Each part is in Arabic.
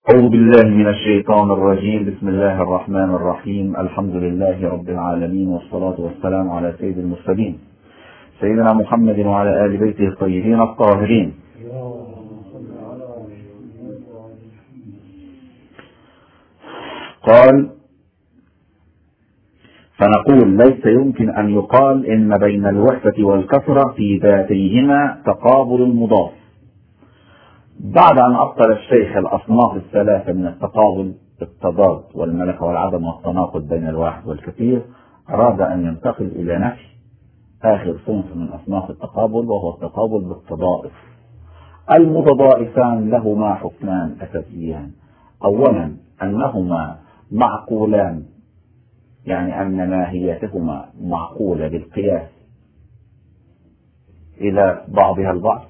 أعوذ بالله من الشيطان الرجيم. بسم الله الرحمن الرحيم. الحمد لله رب العالمين، والصلاة والسلام على سيد المرسلين سيدنا محمد وعلى آل بيته الطيبين الطاهرين. قال: فنقول ليس يمكن أن يقال إن بين الوحدة والكثرة في ذاتيهما تقابل المضاف. بعد أن أبطل الشيخ الأصناف الثلاثة من التقابل، التضاد والملكة والعدم والتناقض بين الواحد والكثير، أراد أن ينتقل إلى نفي آخر صنف من أصناف التقابل، وهو التقابل بالتضائف. المتضائفان لهما حكمان أساسيان: أولا أنهما معقولان، يعني أن ماهيتهما معقولة بالقياس إلى بعضها البعض،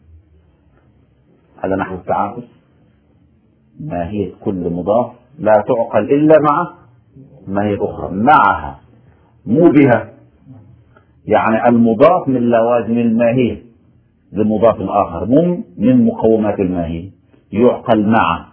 هذا نحو التعاكس. ماهية كل مضاف لا تعقل إلا مع ماهية أخرى معها، مو بها. يعني المضاف من لوازم الماهية لمضاف آخر، مو من مقومات الماهية، يعقل معه.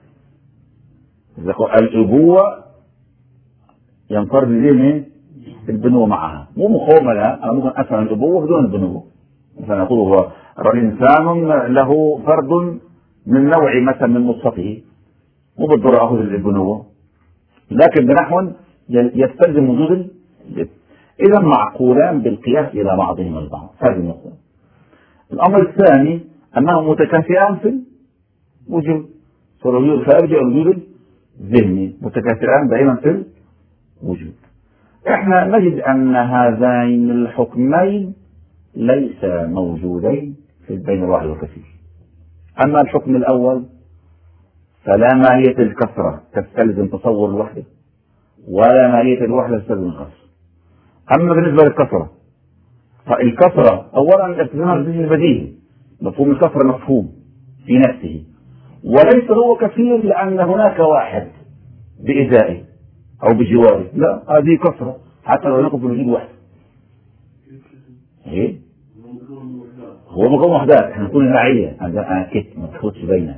الأبوة ينفرد إليه البنوة معها، مو مقومة لها. أنا ممكن أفهم الأبوة بدون البنوة. مثلا أقول هو إنسان له فرد من نوع مثلا من نصفه، مو بالضرورة أخذ البنوة، لكن بنحو يستلزم وجود الجد. إذا معقولان بالقياس إلى بعضهم البعض. هذه النقطة. الأمر الثاني أنهم متكافئان في الوجود، فالوجود الخارجي والوجود الذهني متكافئان دائما في الوجود. إحنا نجد أن هذين الحكمين ليس موجودين بين الواحد والكثير. أما الحكم الأول فلا ماهية الكثرة تستلزم تصور الوحدة، ولا ماهية الوحدة تستلزم الكثرة. أما بالنسبة للكثرة فالكثرة أولا ارتزامها بالذهن البديهي، مفهوم الكثرة مفهوم في نفسه، وليس هو كثير لأن هناك واحد بإزائه أو بجواره، لا، هذه كثرة حتى لو نقف بوجود واحد. إيه؟ هو مقوم وحدات. احنا نقول الرعية ما تخلطش بين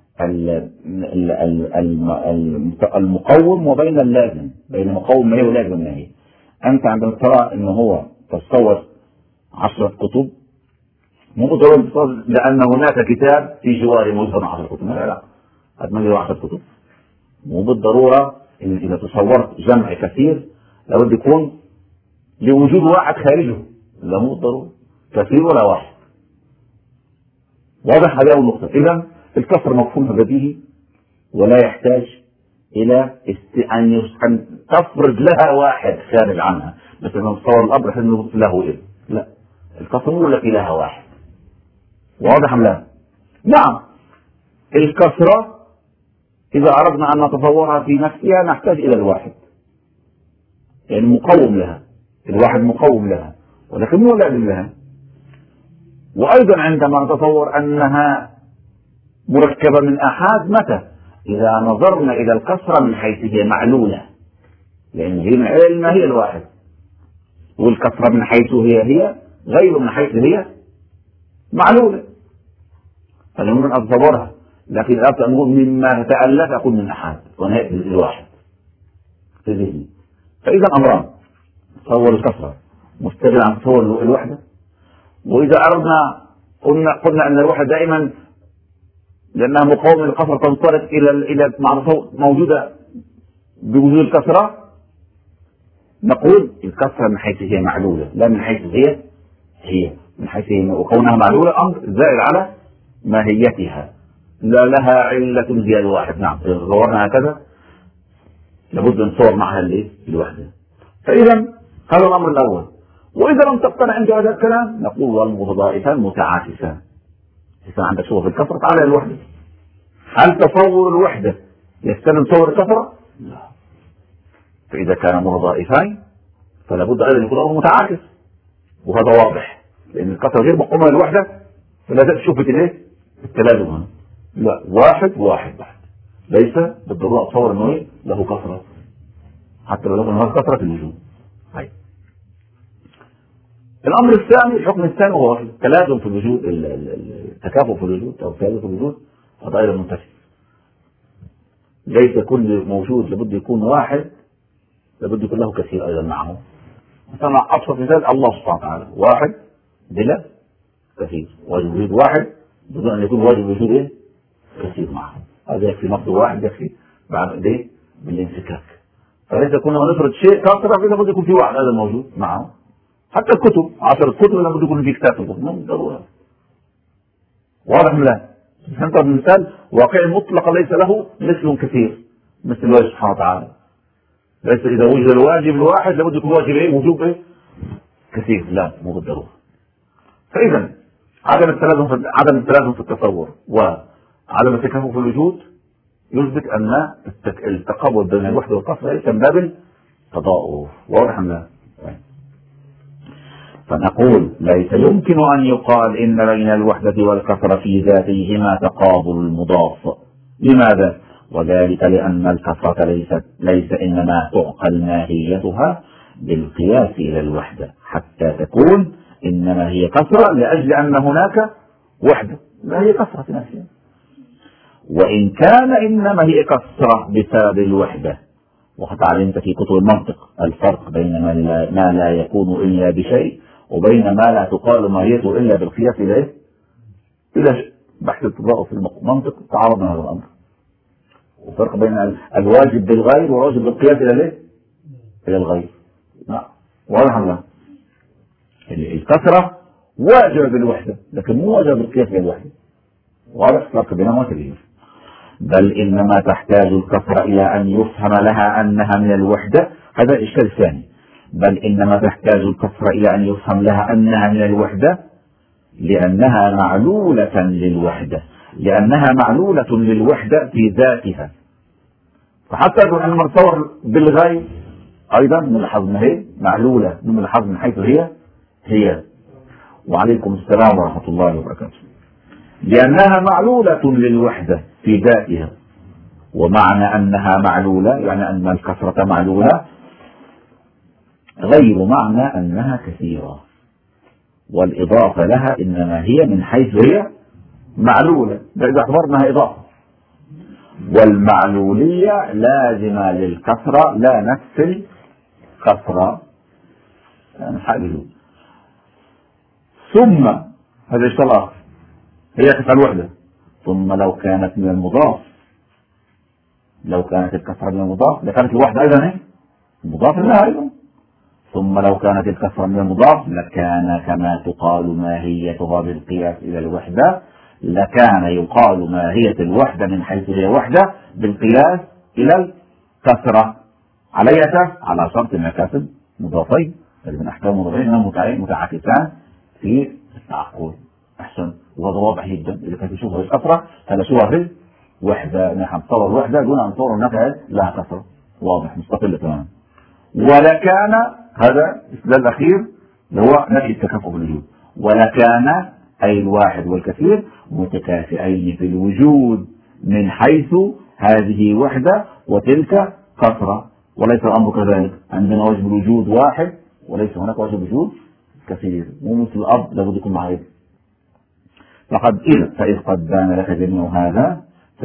المقوم وبين اللازم، بين مقوم ما هي ولازم ما هي. انت عندما ترى انه هو تتصور 10 كتب، مو بالضرورة لان هناك كتاب في جواره موجود 10 كتب، لا، قد ما 10 كتب. مو بالضرورة ان اذا تصورت جمع كثير لابد يكون لوجود واحد خارجه، لا، مو بالضرورة كثير ولا واحد. واضح؟ هذه أول نقطة. إذا الكسر مفهومها بديهي ولا يحتاج إلى أن تفرض لها واحد خارج عنها، مثل ما تصور الأمر أنه له إيه، لا، الكسر هو التي لها واحد. واضح أم لا؟ نعم، الكسرة إذا أردنا أن نتصورها في نفسها نحتاج إلى الواحد، يعني مقوم لها، الواحد مقوم لها ولكن مو لازم لها. وأيضا عندما نتصور أنها مركبة من أحاد، متى؟ إذا نظرنا إلى الكسرة من حيث هي معلولة، لأن هي من علم هي الواحد، والكسرة من حيث هي غير من حيث هي معلولة، فلا يمكن أن أتصورها. لكن أردت أن أقول مما تتألف أقول من أحاد ونهاية الواحد في ذهني. فإذا أمران: تصور الكسرة مستغل عن تصور الوحدة. وإذا أردنا قلنا أن الوحدة دائما لأنها مقاومة للكسرة تنطلق إلى معرفة موجودة بوجود الكسرة، نقول الكسرة من حيث هي معلولة، لا من حيث هي من حيث هي، وكونها معلولة أمر زائد على ماهيتها، لا لها علة زي الواحد. نعم، إذا تصورنا هكذا لابد أن نصور معها الوحدة. فإذا هذا الأمر الأول. وإذا لم تقتنع عند هذا الكلام نقول والمتضائفان متعاكسان. إذا عندك شغل في الكسرة تعالى الوحدة. هل تصور الوحدة يستلزم تصور الكسرة؟ لا. فإذا كان متضائفين فلا بد أيضا يكون أمر متعاكس، وهذا واضح لأن الكسرة غير مقومة للوحدة، فلا تشوف التلازم هنا. لا، واحد ليس بالضرورة أتصور أنه له كسرة حتى لو لم يكن كسرة في الوجود. الأمر الثاني، الحكم الثاني هو التلازم في الوجود، التكافؤ في الوجود أو التلازم في الوجود، هذا أيضا منتفي. ليس كل موجود لابد يكون واحد، لابد يكون له كثير أيضا معه. مثلا أبسط مثال الله سبحانه وتعالى واحد بلا كثير، واجب وجود واحد بدون أن يكون واجب وجود إيه؟ كثير معه. هذا يكفي لفظ واحد، يكفي بعد إيه؟ بالانفكاك. فليس كنا نفرض شيء كثرة لابد يكون في واحد هذا موجود معه. حتى الكتب 10 كتب لابد يكون في كتاب الكتب، مو ضروري. واضح من لا؟ نضرب مثال واقعي مطلق ليس له مثل كثير مثل الله سبحانه وتعالى. ليس إذا وجد الواجب الواحد لابد يكون واجب إيه؟ وجوب إيه؟ كثير، لا مو بالضرورة. فإذا عدم التلازم في التصور وعدم التكافؤ في الوجود يثبت أن التقابل بين الوحدة والكثرة ليس من باب التضاؤل. واضح أم لا؟ فنقول ليس يمكن أن يقال إن بين الوحدة والكثرة في ذاتهما تقابل المضاف. لماذا؟ وذلك لأن الكثرة ليس إنما تعقل ماهيتها بالقياس إلى الوحدة حتى تكون إنما هي كثرة لأجل أن هناك وحدة، لا هي كثرة في نفسها. وإن كان إنما هي كثرة بسبب الوحدة. وقد علمت في كتب المنطق الفرق بين ما لا يكون إلا بشيء وبين ما لا تقال ماهيته إلا بالقياس إلى إيه؟ إلى بحث التضاؤل في المنطق تعرضنا هذا الأمر. وفرق بين الواجب بالغير والواجب بالقياس إلى إيه؟ إلى الغير. نعم واضح ولا؟ الكثرة واجبة بالوحدة لكن مو واجبة بالقياس إلى الوحدة. واضح الفرق بينهما كبير. بل إنما تحتاج الكثرة إلى أن يفهم لها أنها من الوحدة. هذا الإشكال الثاني. بل إنما تحتاج الكثرة إلى أن يفهم لها أنها من الوحدة لأنها معلولة للوحدة، لأنها معلولة للوحدة في ذاتها. فحتى لما نتصور بالغير أيضا نلاحظ أنها هي معلولة، نلاحظ من حيث هي. وعليكم السلام ورحمة الله وبركاته. لأنها معلولة للوحدة في ذاتها. ومعنى أنها معلولة يعني أن الكثرة معلولة غير معنى أنها كثيرة. والإضافة لها إنما هي من حيث هي معلولة، إذا اعتبرناها إضافة. والمعلولية لازمة للكثرة لا نفس الكثرة يعني حاجة. ثم هذا الشيء الآخر هي كثرة الوحدة. ثم لو كانت من المضاف، لو كانت الكثرة من المضاف لكانت الوحدة أيضا إيه؟ مضاف لها أيضا. ثم لو كانت الكثرة من المضاف لكان كما تقال ماهيتها بالقياس إلى الوحدة، لكان يقال ماهية الوحدة من حيث هي وحدة بالقياس إلى الكثرة على شرط مكاسب مضافين. من أحكام مضافين متعاكسان في التعقل. أحسن وهذا واضح جدا. إذا كانت تشوفها الكثرة هذا شوفها وحدة، نحن نتصور الوحدة دون أن نتصور أنها لها كثرة. واضح مستقلة تماما. ولكان هذا الاستدلال الأخير اللي هو نفي التكافؤ بالوجود. ولكان أي الواحد والكثير متكافئين في الوجود من حيث هذه وحدة وتلك كثرة. وليس الأمر كذلك، عندنا واجب الوجود واحد وليس هناك واجب وجود كثير. مو مثل الأرض لابد يكون معه. فإذ قد بان لك جميع هذا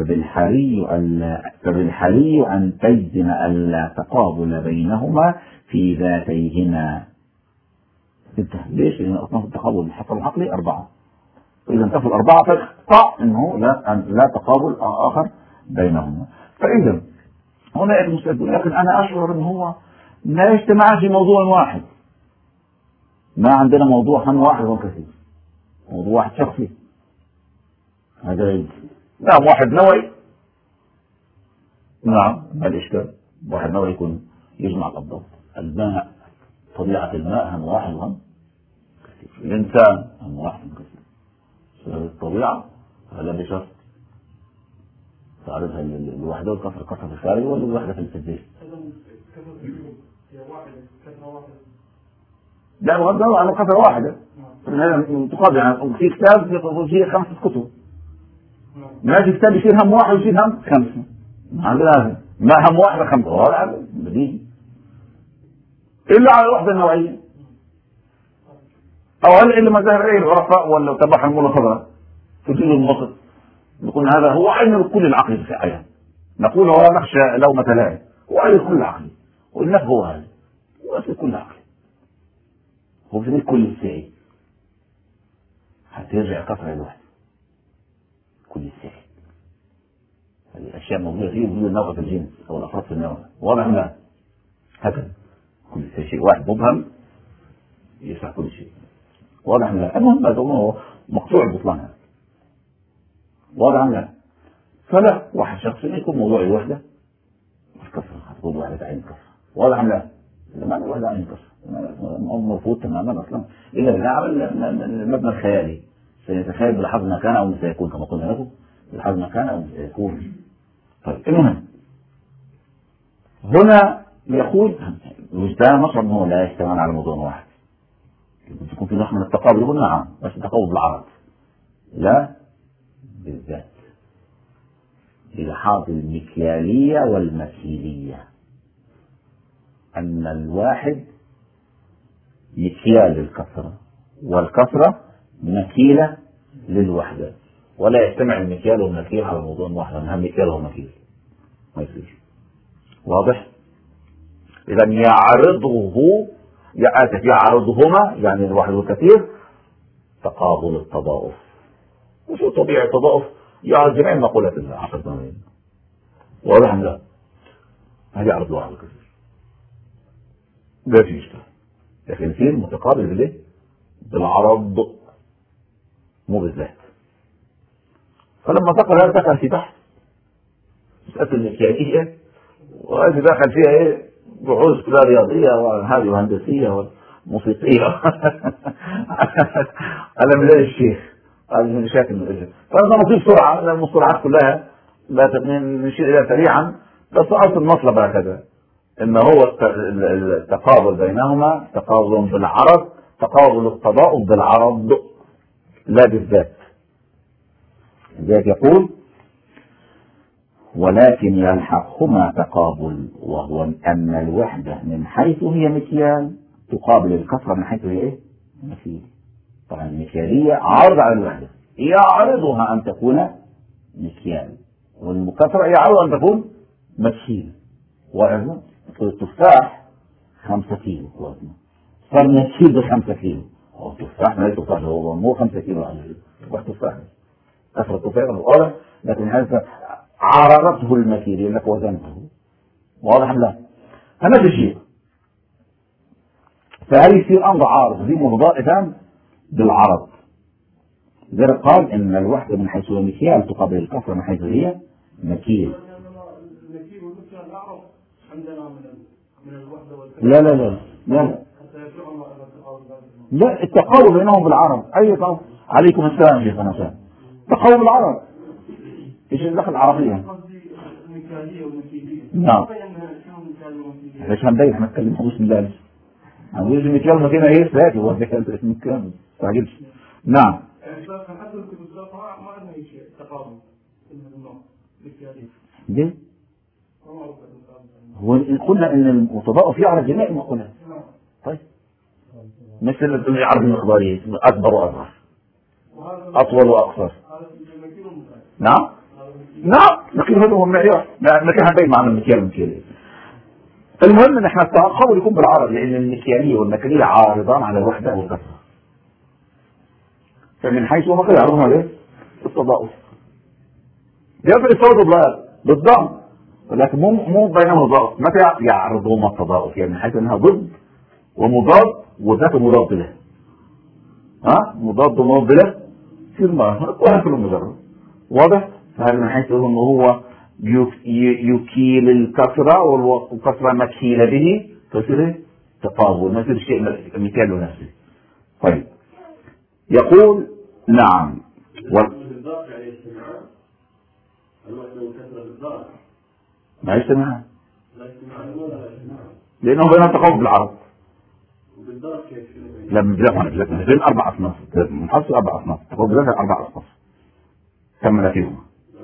فبالحري أن تجزم ألا تقابل بينهما في ذاتيهما. ليش؟ لأن أصناف التقابل الحصل العقلي 4. فإذا انتفوا ال4 فاقطع أنه لا تقابل آخر بينهما. فإذا هنا المستقبل، لكن أنا أشعر أنه هو لا يجتمع في موضوع واحد. ما عندنا موضوع هم واحد وكثير، موضوع واحد شخصي. هذا نعم واحد نوعي. نعم ما الإشكال؟ واحد نوعي يكون يجمع الأضداد. الماء طبيعة الماء هم واحد وهم كثير. الإنسان هم واحد وكثير. الطبيعة هذا بشرط تعرفها الوحدة والكثرة، كثرة في الخارج ولا الوحدة في التدبير؟ لا وهذا على كثرة واحدة. تقابل يعني في كتاب فيه 5 كتب. ما في كتاب يصير هم واحد ويصير هم 5. هذا ما هم واحد 5 هذا بديهي. إلا على الوحدة النوعية. أو هل إلا ما ظهر إيه العرفاء ولا تبع المولى فضلا تجيب المبسط يقول هذا هو عين كل العقل في الحياة. نقول ولا نخشى لومة لائم، وعلى كل عقل، والنفس هو هذا، وفي كل عقل، هو في كل شيء حتى يرجع كثرة الواحد كل شيء. هذه الأشياء موجودة فيه وجود النوع في الجنس أو الأفراد في النوع، واضح لا؟ هكذا كل شيء واحد مبهم يشرح كل شيء، واضح لا؟ المهم هذا هو مقطوع البطلان، واضح لا؟ فلا واحد شخص يكون موضوع الوحدة مش كفر، هتكون وحدة عين كفر، واضح لا؟ ما أنا وحدة عين كفر مرفوض تماما أصلا، إلا بالعمل المبنى الخيالي سيتخيل بلحظ ما كان أو سيكون كما قلنا لكم، بلحظ ما كان أو سيكون. طيب المهم هنا يقول وجدان مصر أنه لا يجتمعون على موضوع واحد، يمكن تكون في نوع من التقابل، يقول نعم بس التقابل بالعرض لا بالذات، بلحاظ المكيالية والمثيلية، أن الواحد مكيال للكثرة والكثرة مكيلة للوحدة، ولا يجتمع المكيال والمكيل على موضوع واحد، أنها مكيال ومكيل ما يصير. واضح؟ إذا يعرضهما يعني الواحد والكثير تقابل التضاؤف، وشو طبيعي التضاؤف؟ يعرض جميع مقولات العقل الزمني، واضح أم لا؟ هذه يعرض الواحد والكثير لا في إشكال، لكن في متقابل بالإيه؟ بالعرض مو بالذات. فلما دخل في بحث مسألة الميكانيكية، وهذه دخل فيها ايه بحوث كلها رياضية وهذه وهندسية وموسيقية على ملاء الشيخ هذه المشاكل من الأجل. فأنا نصيب سرعة لأن المصطلحات كلها لا نشير إليها سريعا، بس أصل المطلب هكذا إن هو التقابل بينهما تقابل بالعرض، تقابل التضاؤل بالعرض لا بالذات. لذلك يقول ولكن يلحقهما تقابل، وهو أن الوحدة من حيث هي مكيال تقابل الكثرة من حيث هي إيه؟ مكيال. طبعا المكيالية عارضة على الوحدة، يعرضها أن تكون مكيال، والكثرة يعرض أن تكون مكيال. وعزم التفاح 5 كيلو وزنه صار مكيال ب5 كيلو، هو التفاح ما يتفاح، هو مو 5 كيلو واحد تفاح، كثرة التفاح الأولى، لكن هذا عرضته المكيل لك وزنته، واضح لا؟ نفس الشيء. فهل يصير أمر عارض زي متضائفان بالعرض، لذلك قال إن الوحدة من حيث هي مكيال تقابل الكثرة من حيث هي مكيل. لا لا لا لا لا التقابل بينهم بالعرض. أي تقابل؟ عليكم السلام شيخنا سلام. تقابل بالعرض ايش الدخل العربية؟ نعم ليش هنبين احنا نتكلم بسم الله هنقول المكيال والمكينة ايه ساكي هو ذكر اسم المكيال ما تعجبش. نعم ليه؟ هو قلنا ان التضاؤف يعرض جميع المقولات. طيب مثل يعرض المقدارية اكبر واصغر اطول واقصر. نعم لكن هذا هو المعيار، لكن هنبين معنى المكيال والمكيالية. المهم ان احنا التقابل يكون بالعرض، لان المكيالية والمكيالية عارضان على الوحدة والكثرة، فمن حيث هو مكيال يعرضون عليه التضاؤف يفرق التضاؤف بالضم، ولكن مو بينهما تضاؤف. متى يعرضهما التضاؤف؟ يعني من حيث انها ضد ومضاد وذات مضاد له، مضاد ومضاد له في المرة وهذا كله مجرد. واضح؟ فهذا من حيث انه هو يكيل الكثرة والكثرة مكيلة به، فيصير تقابل، ما يصير شيء مكيال نفسه. طيب يقول نعم ما يجتمعان لأنه بينهم تقابل بالعرض. لما بين 4 أصناف نحصل 4 أصناف تقابل بين 4 أصناف كمل فيهم.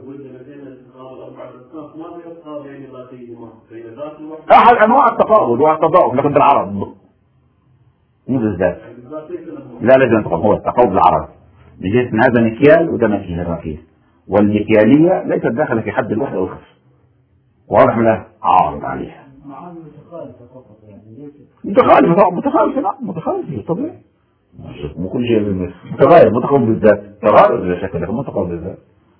أحد أنواع التقابل والتضاؤف لكن بالعرض مو بالذات. لا لازم التقابل هو التقابل بالعرض، بجهة ان هذا مكيال وده مكيال، والمكيالية ليست داخلة في حد الوحدة والكثرة، واضح لا عارض عليها. متخالفة طبعا، متخالفة لا متخالفة طبيعي، مو كل شيء متغير، متقابل بالذات، تغير بلا شك لكن متقابل بالذات.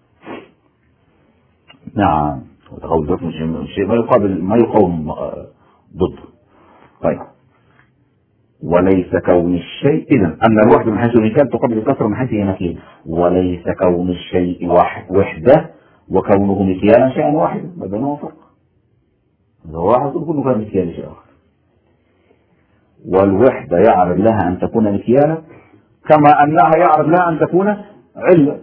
نعم متقابل بالذات مش شيء ما يقاوم ضده. طيب وليس كون الشيء إذا أن الوحدة من حيث المثال تقابل الكثرة من حيث هي نكيل، وليس كون الشيء وحده وكونه مكيالا شيئا واحدا، ما بينهما فرق. لو واحد كله كان مكيال شيء آخر. والوحدة يعرض لها أن تكون مكيالا كما أنها يعرض لها أن تكون علة.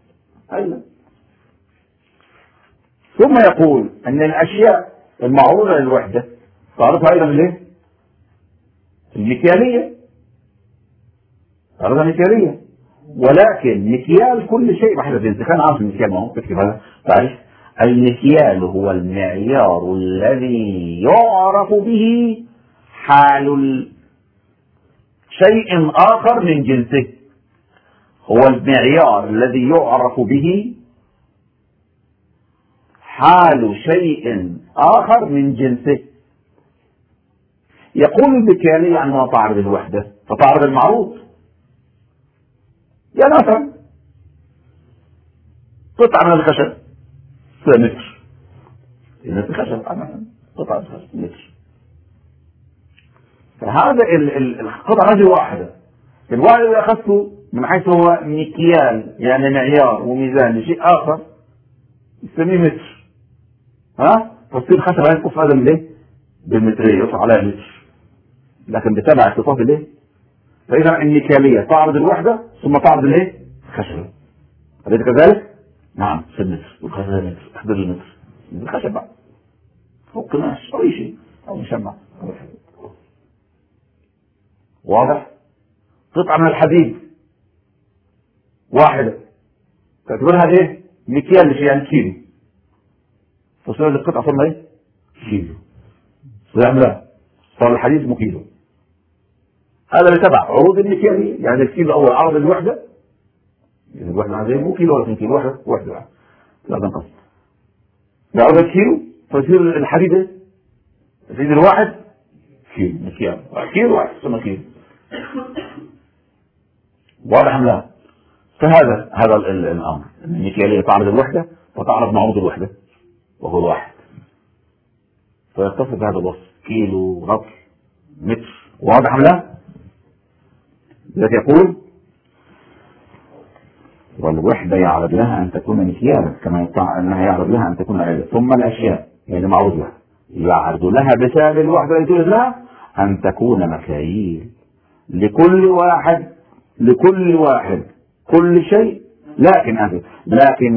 ثم يقول أن الأشياء المعروضة للوحدة تعرضها أيضا ليه؟ المكيالية، تعرضها مكيالية، ولكن مكيال كل شيء بحسب انت كان عارف المكيال ما هو تكتب هذا تعرف. المكيال هو المعيار الذي يعرف به حال شيء آخر من جنسه، هو المعيار الذي يعرف به حال شيء آخر من جنسه. يقول المكيالية أنها تعرض الوحدة فتعرض المعروض. يا مثلا قطعة من الخشب متر، الخشب قطعة من الخشب متر، فهذا القطعة هذه واحدة، الواحد اللي أخذته من حيث هو مكيال يعني معيار وميزان لشيء آخر يسميه متر، تصير خشب هاي القطعة هذا من ايه؟ بالمترية يطلع عليها متر، لكن بتابع اتصاف الايه؟ فإذا المكيالية تعرض الوحدة ثم تعرض الايه؟ الخشب. أليس كذلك؟ نعم في المتر والخشب متر، احضر المتر الخشب بقى فوق قماش أو أي شيء أو مشمع. واضح؟ قطعة من الحديد واحدة تعتبرها ايه؟ مكيال لشيء يعني كيلو، تصير القطعة صار ايه؟ كيلو. لا صار الحديد اسمه كيلو. هذا اللي تبع عروض المكيالية، يعني الكيلو أول عرض الوحدة، الوحدة هذه مو كيلو ولا 2 كيلو، واحدة لا تنقص. يعرض الكيلو فيصير الحديد الواحد كيلو، مكيال كيلو واحد ثم كيلو. واضح أم لا؟ فهذا الأمر، المكيالية تعرض الوحدة وتعرض معروض الوحدة وهو الواحد، فيتصف بهذا الوصف كيلو رطل متر. واضح أم لا؟ الذي يقول والوحدة يعرض لها أن تكون مكيالا كما أنها يعرض لها أن تكون علة. ثم الأشياء يعني معروض لها يعرض لها بسبب الوحدة التي توجد لها أن تكون مكاييل لكل واحد كل شيء، لكن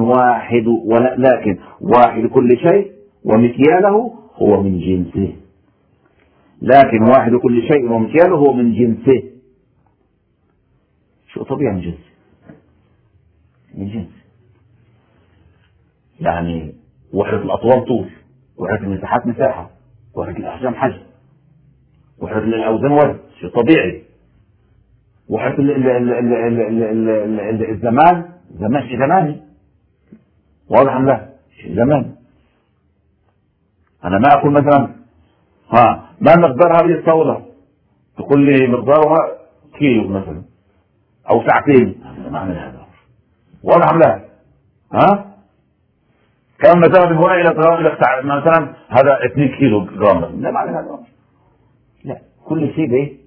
واحد كل شيء ومكياله هو من جنسه. لكن واحد كل شيء ومكياله هو من جنسه. شو طبيعي من جنس يعني وحدة الأطوال طول، وحدة المساحات مساحة، وحدة الأحجام حجم، وحدة الأوزان وزن، شيء طبيعي. وحدة الزمان شيء زماني. واضح أم لا؟ شيء زماني. أنا ما أقول مثلا ما مقدار هذه الطاولة، تقول لي مقدارها كيلو مثلا أو ساعتين، ما أعمل هذا. واضح أم لا؟ كم مثلا من هنا إلى مثلا هذا 2 كيلو جرام، لا معنى هذا. لا، كل شيء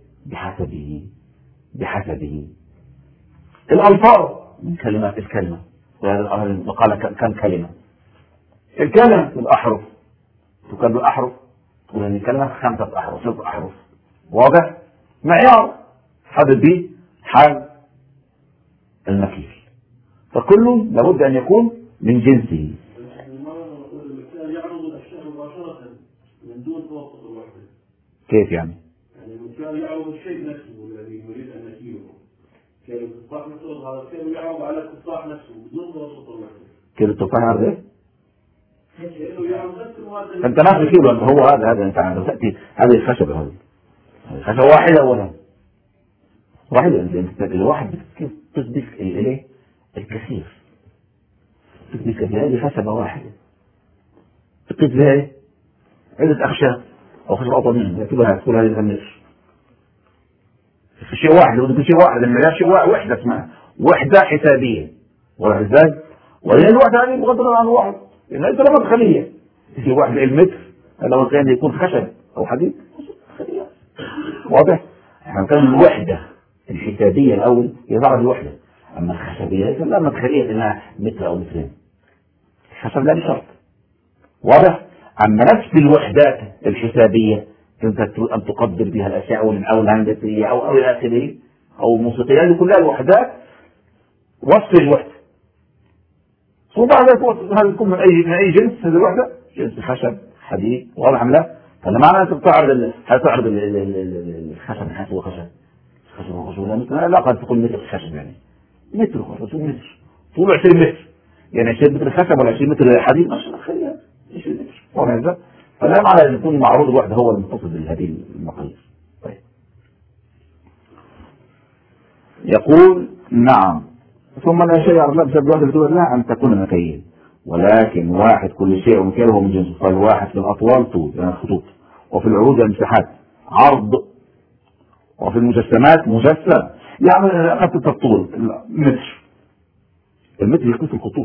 بحسبه. الألفاظ من كلمات الكلمة، وقال كم كلمة الكلمة الأحرف تكتب الأحرف، تقول أن الكلمة 5 أحرف 6 أحرف. واضح؟ معيار حدد به حال المكيل، فكل لابد أن يكون من جنسه. يعرض الأشياء مباشرة من دون توسط الوحدة. كيف يعني؟ المكيال يعرض الشيء نفسه الذي نريد أن نكيله، كيلو التفاح نفسه هذا الكيلو يعرض على التفاح نفسه بدون توسط الوحدة. كيلو التفاح يعرض ايه؟ يعرض نفس المواد. انت ناخذ كيلو، هو هذا انت عندك تأتي هذه الخشبة، هذه خشبة واحدة اولا واحدة. انت الواحد كيف تثبت اليه الكثير، تثبت هذه خشبة واحدة تقيس بها ايه؟ عدة أخشاب أو خشب أطنين يكتبها تقول هذه المتر. في شيء واحد، لو بدك شيء واحد المعيار شيء واحد، وحدة اسمها وحدة حسابية. واضح ازاي؟ ولأن الوحدة هذه بغض النظر عن الواحد، لأن أنت لما تخلية في واحد المتر لو كان يكون خشب أو حديد خلية. واضح؟ احنا كان الوحدة الحسابية الأول هي ضرب الوحدة، أما الخشبية لما تخليها إنها متر أو مترين الخشب لا بشرط. واضح؟ أما نفس الوحدات الحسابية كنت أن تقدر بها الأشياء أو الهندسية أو إلى آخره أو الموسيقية، هذه كلها الوحدات وصف الوحدة. وبعد هذا يكون من أي جنس، هذه الوحدة جنس خشب حديد. واضح أم لا؟ فلا معنى أنت تعرض الخشب من حيث هو خشب لا قد تكون متر خشب، يعني متر خشب متر طول 20 متر، يعني 20 متر خشب ولا 20 متر حديد ما شاء الله خليها 20 متر. وهذا فلا معنى أن يكون معروض الوحدة هو المتصل بهذه المقاييس. طيب يقول نعم. ثم لا شيء يعرف بسبب الوحدة بتقول لا أن تكون مكيل، ولكن واحد كل شيء ومكيله من جنسه. فالواحد في الأطوال طول يعني الخطوط، وفي العروض المساحات عرض، وفي المجسمات مجسم. يعني أخذت الطول متر، المتر يقيس الخطوط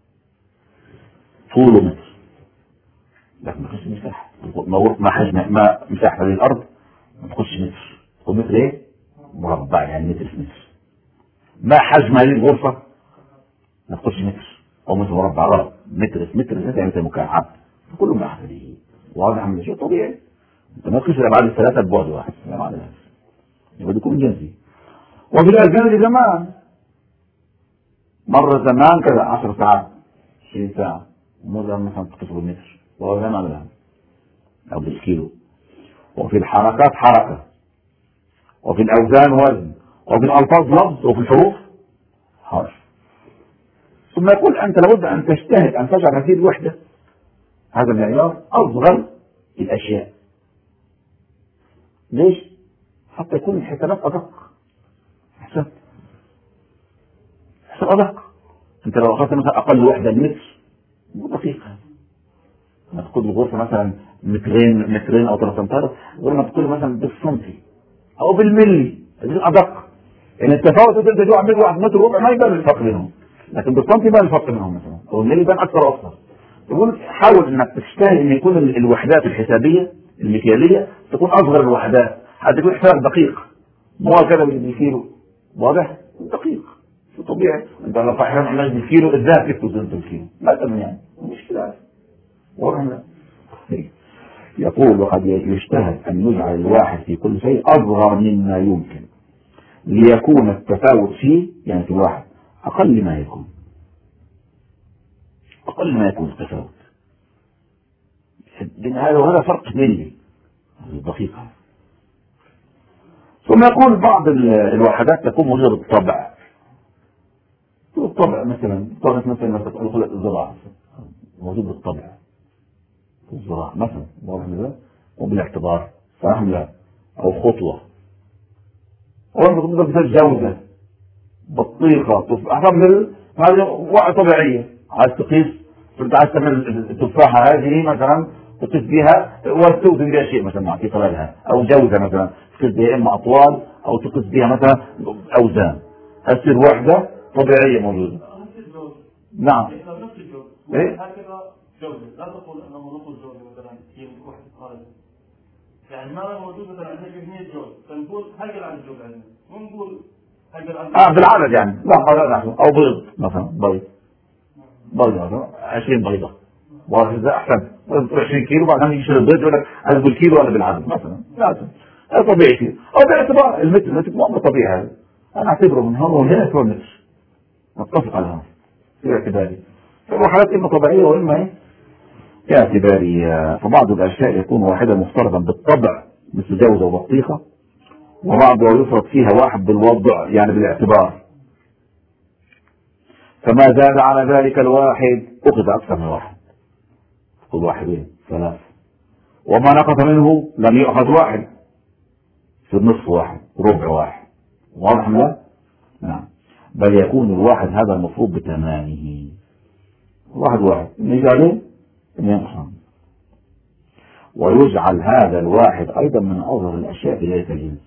طوله متر، لكن ما تقيسش مساحة، ما حجم ما مساحة هذه الأرض ما تقيسش متر، تقول متر إيه؟ مربع، يعني متر في متر. ما حجم هذه الغرفة ما تقيسش متر أو متر مربع، غلط. متر في متر يعني متر مكعب، كله ما أحد. واضح من شيء طبيعي. أنت ما تقيس الأبعاد الثلاثة ببعد واحد، لا معنى ذلك يبقى يكون جنسي. وفي الأجنبي زمان مرة زمان كذا 10 ساعات 20 ساعة مرة مثلا تقيس بالمتر ولا ما لها أو بالكيلو. وفي الحركات حركة، وفي الأوزان وزن، وفي الألفاظ لفظ، وفي الحروف حرف. ثم يقول أنت لابد أن تجتهد أن تجعل هذه الوحدة هذا المعيار أصغر الأشياء. ليش؟ حتى يكون الحسابات أدق. حساب أدق. أنت لو أخذت مثلا أقل وحدة المتر دقيقة، ما تقول الغرفة مثلا مترين أو 3 أمتار، غير ما تقول مثلا بالسنتي أو بالملي، هذه أدق. يعني التفاوت أنت تعمل 1 متر وربع ما يبان الفرق بينهم، لكن بالسنتي يبان الفرق بينهم مثلا، أو الملي يبان أكثر وأكثر. يقول حاول أنك تجتهد أن يكون الوحدات الحسابية المكيالية تكون أصغر الوحدات حتى يكون حساب دقيق، مو كذا بالكيلو. واضح؟ دقيق طبيعي. انت لو فاحنا عملنا بالكيلو الذهب يكتب زي الكيلو مثلا، يعني مشكلة. واضح؟ يقول وقد يجتهد أن يجعل الواحد في كل شيء أصغر مما يمكن ليكون التفاوت فيه، يعني في الواحد أقل ما يكون التفاوت. هذا فرق ملي دقيقة. ثم يقول بعض الوحدات تكون موجودة بالطبع. الطبع مثلا خلق الزراعة موجود بالطبع، الزراعة مثلا واضح كده، وبالاعتبار فاهم لا، أو خطوة، أو مثل جودة بطيخة هذه وعي طبيعية. عايز تقيس، عايز تعمل التفاحة هذه مثلا تقيس بها وتوزن بها شيء مثلا في طلالها، أو جودة مثلا تقيس بها إما أطوال أو تقيس بها مثلا أوزان، هتصير وحدة طبيعية موجودة. نعم. إيه؟ هكذا جودة، لا تقول أنه نقول جودة مثلا في وحدة خارج. يعني ما موجود مثلا عندنا كمية جودة، فنقول هكذا عن الجودة عندنا، ونقول هكذا عن بالعدد يعني. لا أو بيض مثلا، بيض مثلا 20 بيضة، واحد أحسن 20 كيلو، بعدين يشتري البيض يقول لك هذا بالكيلو ولا بالعدد مثلا. لازم هذا طبيعي كيلو، أو باعتبار المتر مو طبيعي. هذا أنا أعتبره من هون وهنا هو المتر، نتفق على هذا في اعتباري. فالوحدات إما طبيعية وإما اعتبارية. فبعض الأشياء يكون واحدة مفترضا بالطبع مثل جوزة وبطيخة، وبعضها يفرض فيها واحد بالوضع يعني بالاعتبار، فما زاد على ذلك الواحد أخذ أكثر من واحد، خذ 1 3، وما نقص منه لم يأخذ 1 في النصف 1 ربع 1. واضح لا؟ نعم. بل يكون الواحد هذا المفروض بتمامه، 1 1 يجي عليه 2 ينقص. ويجعل هذا الواحد أيضا من أظهر الأشياء في ذلك الجنس.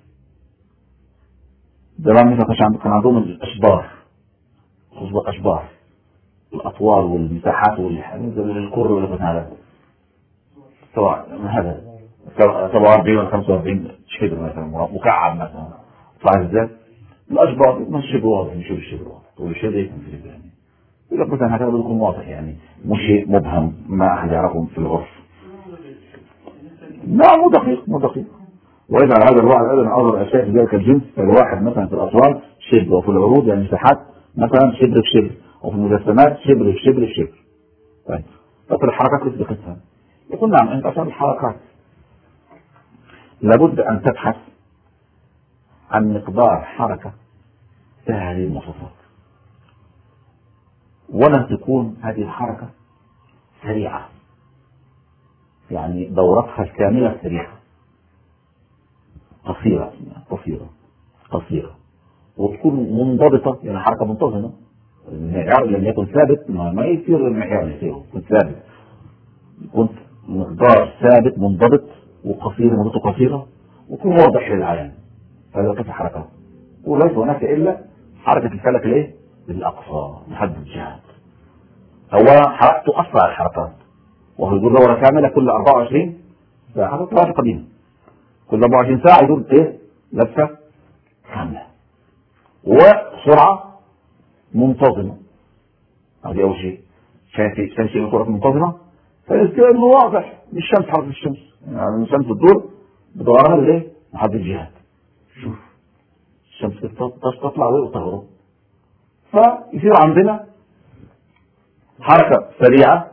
زمان مثلا كان عندهم الأشبار، خصوصا أشبار الأطوال والمساحات والكر واللي هذا سواء هذا 47 ولا 45 شبر مثلا مكعب مثلا طلع ازاي الأشبار مش شبر واضح، مش الشبر واضح والشبر يكون في يعني يقول لك مثلا هكذا بيكون واضح يعني مش شيء مبهم ما أحد يعرفه في العرف. لا مو دقيق ويجعل هذا الواحد أيضا أظهر أشياء في ذلك الجنس. فالواحد مثلا في الأطوال شبر، وفي العروض يعني مساحات مثلا شبر في شبر، وفي المجسمات شبر في شبر في شبر. طيب ففي الحركات كيف بقيتها؟ يقول نعم أنت عشان الحركات لابد أن تبحث عن مقدار حركة فيها هذه المواصفات، ولا تكون هذه الحركة سريعة يعني دورتها الكاملة سريعة، قصيرة وتكون منضبطة يعني حركة منتظمة. المعيار لم يكن ثابت ما يصير المعيار يكون ثابت، يكون مقدار ثابت منضبط وقصير مدته قصيرة ويكون واضح للعيان. هذا كيف حركة، وليس هناك إلا حركة الفلك الايه الأقصى محدد الجهات. أولا حركته أسرع الحركات وهو يدور دورة كاملة كل 24 ساعة، هذا قديم كل 24 ساعة يدور ايه لفة كاملة وسرعة منتظمة. هذه أول شيء. ثاني شيء سرعة منتظمة فيصير إنه واضح الشمس حركة الشمس يعني الشمس تدور بدورها الايه محدد الجهات. شوف الشمس تطلع وتغرب فيصير عندنا حركة سريعة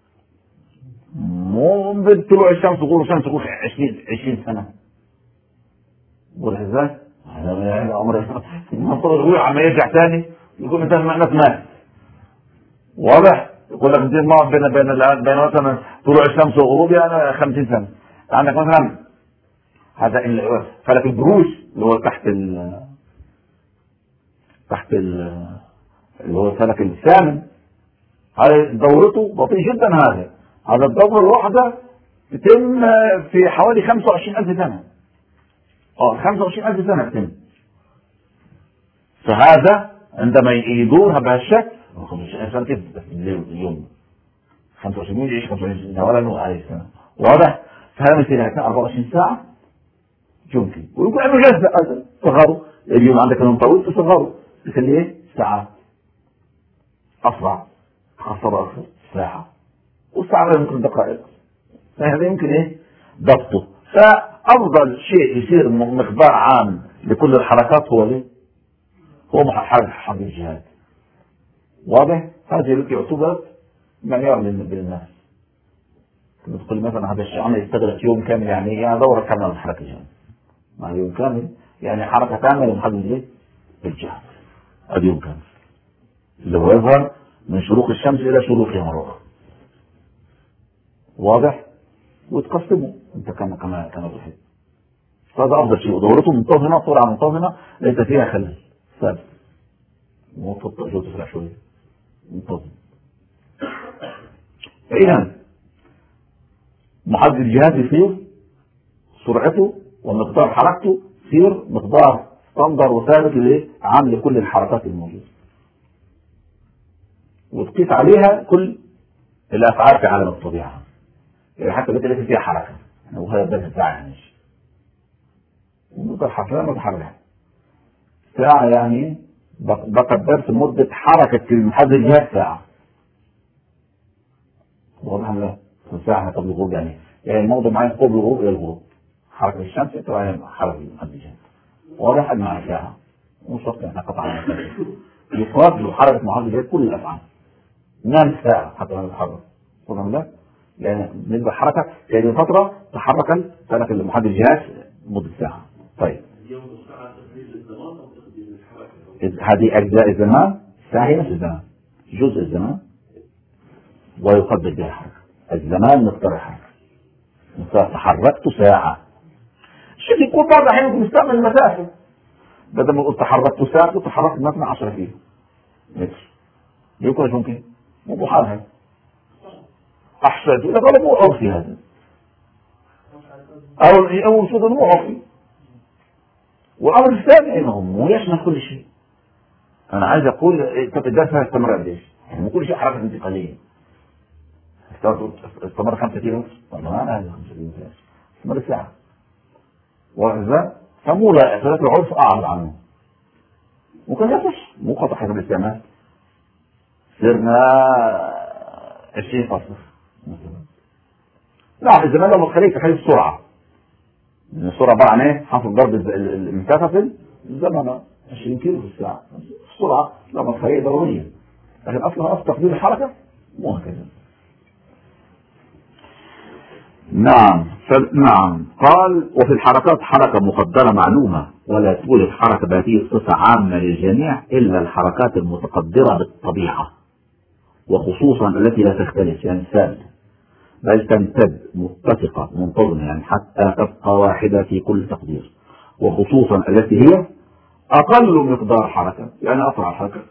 مو بطلوع الشمس وغروب الشمس تقول 20 سنة والحزاز هذا عمره المنطقة الغوية عما يرجع ثاني يقول مثلا معنى مات واضح. يقول لك بدين ما بين مثلا طلوع الشمس وغروب يعني 50 سنة. عندك مثلا هذا فلك البروج اللي هو تحت اللي هو الفلك الثامن، هذا دورته بطيء جدا. هذا الدورة الواحدة تتم في حوالي 25,000 سنة. 25,000 سنة تتم. فهذا عندما يدورها بهالشكل 25,000 سنة كيف اليوم 25 يعيش 25 سنة ولا نوع عليه سنة واضح. فهذا مثل هكذا 24 ساعة يمكن ويقول عنه جزء صغره. اليوم عندك يوم طويل تصغره تخليه ساعة أسرع خاصة أكثر ساعة والساعة يمكن دقائق. فهذا يمكن ضبطه. فأفضل شيء يصير مقدار عام لكل الحركات هو حركة الجهات واضح. هذه التي يعتبر معيار للناس. تقول مثلا هذا الشيء يستغرق يوم كامل يعني دورة كاملة للحركة الجهات مع يوم كامل يعني حركة كاملة محددة بالجهات. هذا يوم كامل اللي هو يظهر من شروق الشمس إلى شروقها مرة أخرى واضح. وتقسمه انت كما تحب. هذا افضل شيء ودورته منتظمه سرعه منتظمه ليس فيها خلل ثابت مو تطلع شويه منتظم. فاذا محدد الجهاز يصير سرعته ومقدار حركته يصير مقدار ستاندر وثابت عام لكل الحركات الموجوده وتقيس عليها كل الافعال في عالم الطبيعه يعني حتى التي ليس فيها حركة وهذا الدرس ساعة يعني مدة الحركة متحركة ساعة يعني بقى الدرس مدة حركة المحدد الجهاز ساعة واضح لا ساعة قبل الغروب يعني الموضوع معين قبل الغروب إلى الغروب حركة الشمس تبقى حركة المحدد الجهاز واضح مع ساعة مش وقت احنا قطعنا يقابل له حركة محدد الجهاز كل الأفعال نام ساعة حتى نتحرك واضح لا لأن بالنسبة للحركة في هذه الفترة تحرك الفلك المحدد الجهاز مدة ساعة. طيب هذه أجزاء الزمان الساعة هي نفس الزمان جزء الزمان ويقدر بها الحركة. الزمان مقدار الحركة تحركت ساعة. الشيء يكون بعض الأحيان يمكن نستعمل المسافة بدل ما قلت تحركت ساعة تحركت مثلا 10 كيلو متر يمكن ممكن مو بحالها أحسن إذا قال مو عرفي هذا أو صوت المعطي. والأمر الثاني إنهم مو يشمل كل شيء. أنا عايز أقول الدرس هذا استمر قديش؟ يعني كل شيء حركة انتقالية. استمر 5 كيلو والله ما أنا 5 كيلو استمر ساعة. وإذا فمو لا ثلاث العرف أعرض عنه. وكان يصح مو قطع حسب الاستعمال. صرنا 20 فاصل مثلا. لا في الزمان لما تخليك في حيث السرعة. السرعة عبارة عن ايه؟ حسب ضرب المسافة في الزمن 20 كيلو في الساعة. السرعة لما تخليك ضرورية. لكن أصلها أصل تقدير الحركة مو هكذا. نعم قال وفي الحركات حركة مقدرة معلومة ولا توجد حركة بهذه الصفة عامة للجميع إلا الحركات المتقدرة بالطبيعة وخصوصا التي لا تختلف يعني ثابتة بل تمتد متفقة منتظمة يعني حتى تبقى واحدة في كل تقدير وخصوصا التي هي أقل مقدار حركة يعني أسرع الحركة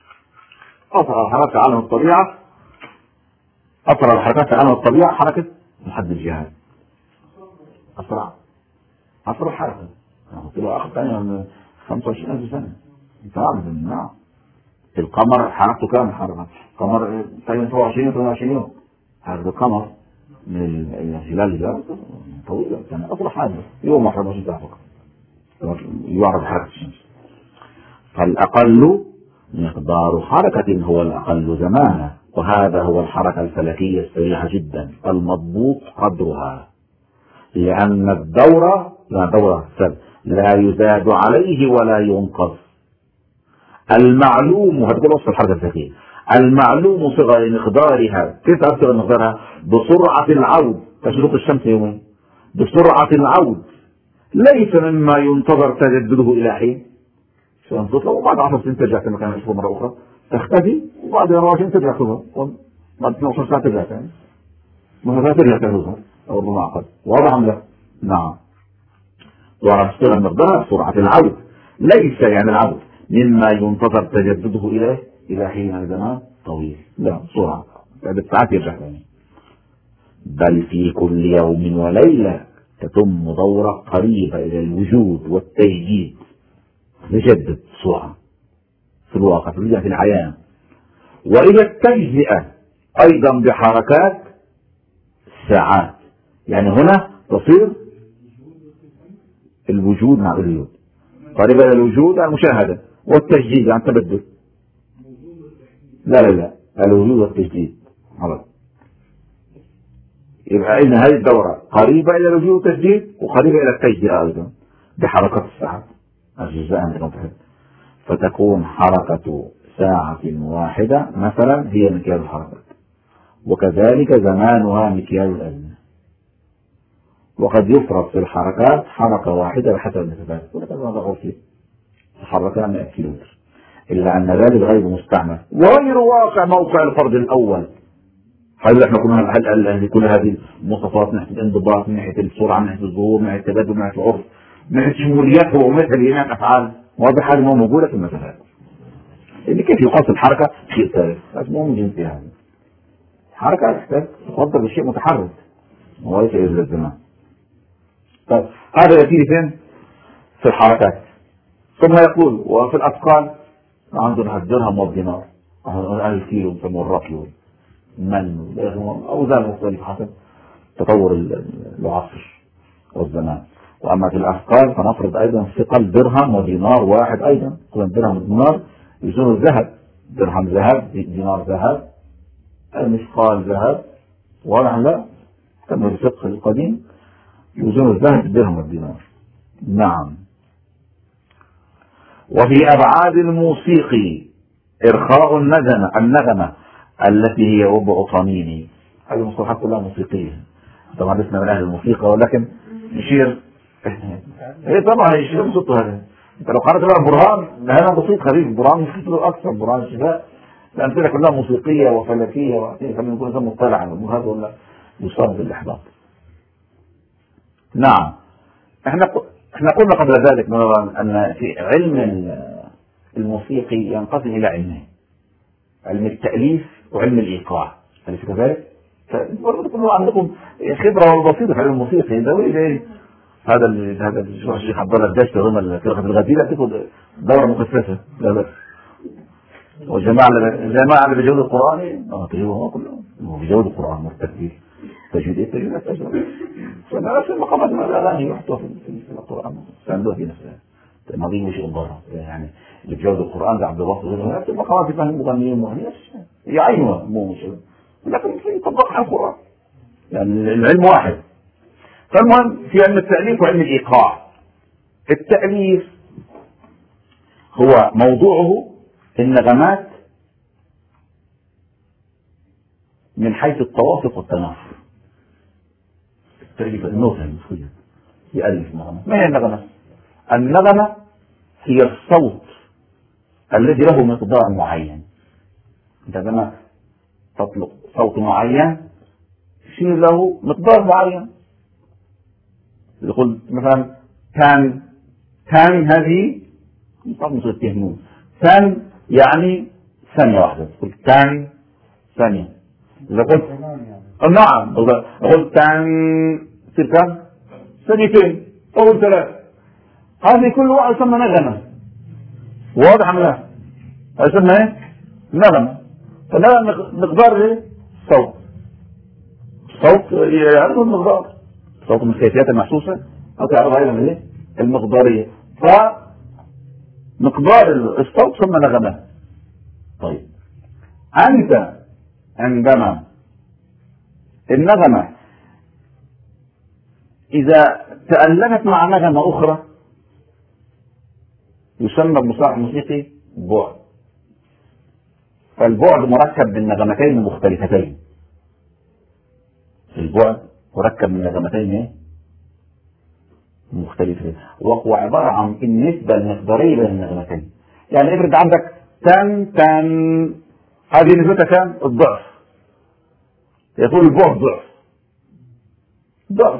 عالم الطبيعة أسرع الحركات في عالم الطبيعة حركة محدد الجهاد أسرع حركة قلت له آخر ثانية من 25,000 سنة أنت عارف نعم القمر حركته كام حركة القمر تقريبا 27 يوم حركة القمر من الهلال طويلة كان أسرع حاجة يوم 24 ساعة فقط يعرف حركة الشمس. فالأقل مقدار حركة هو الأقل زمانا وهذا هو الحركة الفلكية السريعة جدا المضبوط قدرها لأن الدورة لا يزاد عليه ولا ينقص. المعلوم هتقول وصف الحركة الفلكية المعلوم صغر مقدارها كيف أصغر مقدارها بسرعة العود كشروق الشمس يومين بسرعة العود ليس مما ينتظر تجدده إلى حين تطلع وبعد 10 سنين ترجع في مكان تشوفه مرة أخرى تختفي وبعد 24 ترجع تظهر بعد 12 ساعة ترجع ثاني مثلا ترجع تظهر أو بمعقد واضح أم لا؟ نعم. ورسول المقدار سرعة العود ليس يعني العود مما ينتظر تجدده إلى حين زمان طويل لا سرعة بعد ساعات يرجع ثاني بل في كل يوم وليلة تتم دورة قريبة إلى الوجود والتجديد نجدد سرعة في الواقع في العيان وإلى التجزئة أيضا بحركات ساعات يعني هنا تصير الوجود مع الوجود قريبة إلى الوجود المشاهدة والتجديد عن تبدل لا الوجود والتجديد خلاص يبقى إن هذه الدورة قريبة إلى الوجود والتجديد وقريبة إلى التجديد أيضا بحركات الساعات أجزاء فتكون حركة ساعة واحدة مثلا هي مكيال الحركات وكذلك زمانها مكيال الأزمنة وقد يفرض في الحركات حركة واحدة بحسب المسافات ولكن هذا غير تحركان 100 كيلومتر إلا أن ذلك غير مستعمل وغير واقع موقع الفرد الأول. هل احنا كنا كل هذه المواصفات من ناحية الانضباط من ناحية السرعة من ناحية الظهور من ناحية التبادل من ناحية العرف من ناحية شموليته ومثل هناك أفعال واضح هذه ما موجودة في المسافات اللي كيف يقاس الحركة شيء ثالث لازم من جنسها هذه الحركة تحتاج تفضل بشيء متحرك وليس إلى الزمان. طيب هذا يأتي فين؟ في الحركات. ثم يقول وفي الأثقال عندنا الدرهم والدينار 1000 كيلو يسموه الركيو من أوزان مختلفة حسب تطور العصر والزمان. وأما في الأثقال فنفرض أيضا ثقل درهم ودينار واحد أيضا درهم ودينار يزون الذهب درهم ذهب دينار ذهب المثقال ذهب ولا لا كما الفقه القديم يزون الذهب الدرهم والدينار. نعم. وفي أبعاد الموسيقي إرخاء النغمة التي هي ربع طنين. هذه المصطلحات كلها موسيقية طبعا لسنا من أهل الموسيقى ولكن يشير ايه طبعا يشير بصوت هذا. انت لو قرأت بقى برهان هذا بسيط خفيف برهان يشير أكثر برهان الشفاء الأمثلة كلها موسيقية وفلكية وعطية خلينا نكون إنسان مطلع على هذا ولا يصاب بالإحباط. نعم. احنا قلنا قبل ذلك أن في علم الموسيقي ينقسم إلى علمين علم التأليف وعلم الإيقاع أليس كذلك؟ برضو عندكم خبرة والبسيطة في علم الموسيقى ده هذا الشيخ عبد الله الدشت ضمن الفرقة الغزيرة تاخذ دورة مخصصة. لا بس والجماعة اللي بيجودوا القرآن تجيبهم كلهم بيجودوا القرآن مرتبين تجويد التجويد. فنفس المقامات من الأغاني يحطوها في القرآن ساندوها في نفسها ما ضيعوا شيء برا يعني اللي بيجودوا القرآن زي عبد الباسط وغيره. نفس المقامات اللي فيهم مغنيين ومغنيين يعينوها مو مشكلة لكن في يطبق على القرآن يعني العلم واحد. فالمهم في علم التأليف وعلم الإيقاع. التأليف هو موضوعه النغمات من حيث التوافق والتنافر. التأليف النوتة المفروض يألف نغمة. ما هي النغمة؟ النغمة هي الصوت الذي له مقدار معين. انت عندما تطلق صوت معين يصير له مقدار معين. يقول مثلا تان هذه مثل التهنون تان يعني ثانية واحدة. تقول تان ثانية. إذا قلت نعم قلت تان تصير كم؟ ثانيتين أو ثلاث. هذه كل واحد يسمى نغمة. واضح ولا لا؟ يسمى ايه؟ نغمة. فنغمة مقدار صوت. صوت يعرف المقدار. صوت من الكيفيات المحسوسة أو تعرف أيضا ايه؟ المقدارية. فمقدار الصوت ثم نغمة. طيب أنت عندما النغمة إذا تألفت مع نغمة أخرى يسمى بمصطلح موسيقي بعد. فالبعد مركب من نغمتين مختلفتين. البعد مركب من نغمتين مختلفتين وهو عبارة عن النسبة المقدارية بين النغمتين. يعني افرض عندك تن هذه نسبتها كام؟ الضعف. يقول البعد ضعف.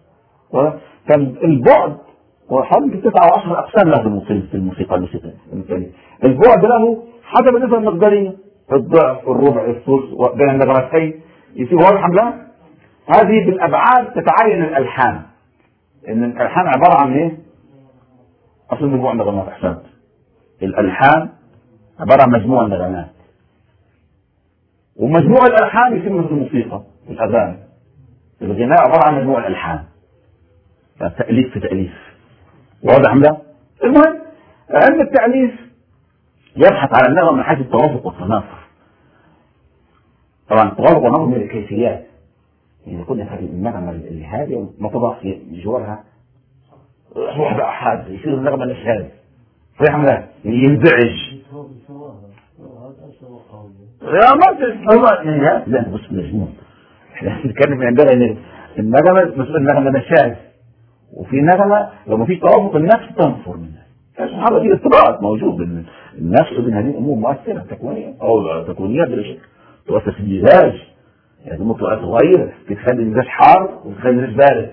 فالبعد وحوالي 19 أقسام له في الموسيقى البعد له حسب النسبة المقدارية. الضعف الربع الثلث بين النغمتين يصير واضح حملها. هذه بالأبعاد تتعين الألحان. إن الألحان عبارة عن إيه؟ أصل مجموعة نغمات. أحسنت. الألحان عبارة عن مجموعة نغمات ومجموعة الألحان يسمى في الموسيقى الأغاني. الغناء عبارة عن مجموعة الألحان. تأليف في تأليف. واضح لا؟ المهم علم التأليف يبحث على النغمة من حيث التوافق والتنافر. طبعا التوافق والتنافر من الكيفيات. يعني كل هذه النغمة الهادئة ما تضع في جوارها واحدة أحد يصير النغمة الهادئة. صحيح لا؟ ينزعج. يا ما لا بص مجنون. احنا بنتكلم عندنا ان النغمة مسؤول النغمة نشاز وفي نغمة لو ما فيش توافق النفس تنفر منها. سبحان الله دي اضطرابات موجود بين النفس وبين هذه الامور مؤثرة تكوينية او تكوينية بشكل تؤثر في المزاج. يعني ممكن تغير تخلي المزاج حار وتخلي المزاج بارد.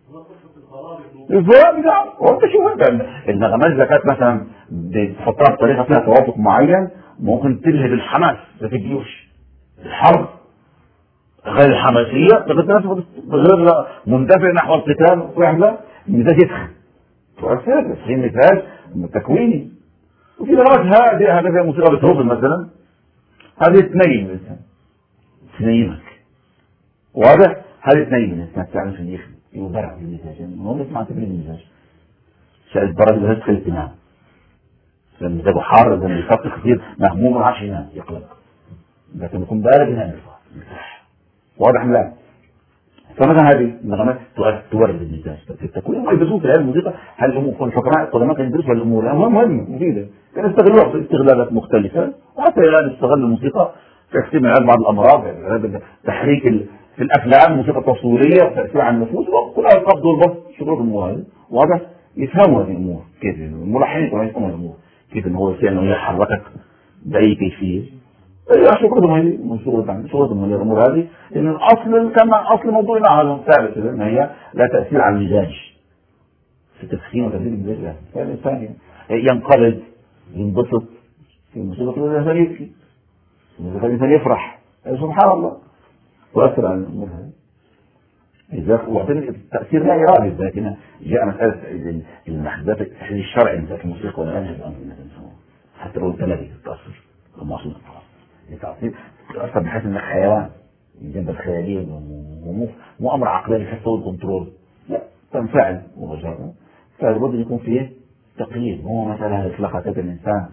الفرق ده وانت شوف النغمات اذا كانت مثلا بتحطها بطريقه فيها توافق معين ممكن تلهب الحماس زي في الجيوش الحرب غير الحماسيه تقدر غير مندفع نحو القتال ويعمل المزاج يسخن تؤثر في المزاج تكويني. وفي نغمات هادئه هذا زي موسيقى بتهوفن مثلا هذه تنيم الانسان تنيمك. واضح؟ هذه تنيم الانسان تعرف ان يخدم يبرد المزاج. المهم اسمع تبريد المزاج. شايف برد المزاج تخلي تنام. المزاج حار لما يفكر كثير مهموم ما عادش ينام يقلق. لكن يكون بارد ينام مرتاح. واضح لا؟ فمثلا هذه النغمات تورد المزاج في التكوين. هم يدرسون في العلم الموسيقى هل الامور الحكماء القدماء كانوا يدرسوا الامور مهمه مفيده. كانوا يستغلوها في استغلالات مختلفه وحتى الان يستغل الموسيقى في تحسين من بعض الامراض تحريك في الافلام الموسيقى التصويريه وتاثير على النفوس وكلها القبض والبسط شروط المواهب. واضح؟ يفهموا هذه الامور كيف الملحنين كمان يفهموا الامور كيف ان هو يصير انه يحركك باي كيفيه. شغلتهم هي من شغلتهم من الامور هذه لان الاصل كما اصل موضوعنا هذا ثابت ان هي لا تاثير على المزاج في تسخين وتهذيب المزاج. الانسان ينقبض ينبسط في الموسيقى الانسان يبكي الانسان يفرح. سبحان الله تؤثر على الامور هذه. وبعدين التأثير لا إرادي، لكن جاء مسألة المحدثات التحليل الشرعي من ذات الموسيقى ولا يجب أن حتى لو أنت نبي تتأثر المعصوم التأثير تتأثر بحيث أنك حيوان من جنب الخيالية، مو أمر عقلاني حتى هو الكنترول، لا تنفعل مباشرة. فلابد يكون فيه تقييد، مو مثلا إطلاقات الإنسان